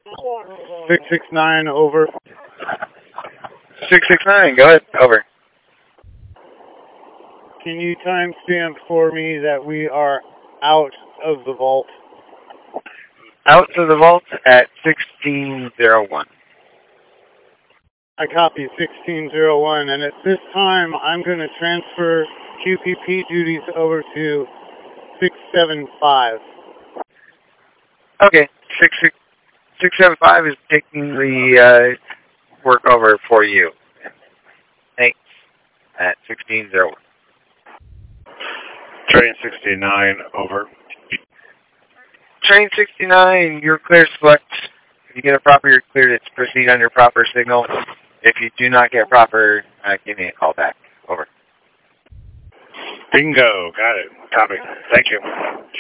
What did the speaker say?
669, over. 669, go ahead, over. Can you timestamp for me that we are out of the vault? Out of the vault at 1601. I copy 1601, and at this time, I'm going to transfer QPP duties over to 675. Okay, 675 is taking the work over for you. Thanks. At 1601. Train 69, over. Train 69, you're clear to select. If you get a proper, you're clear to proceed on your proper signal. If you do not get proper, give me a call back. Over. Bingo. Got it. Copy. Thank you.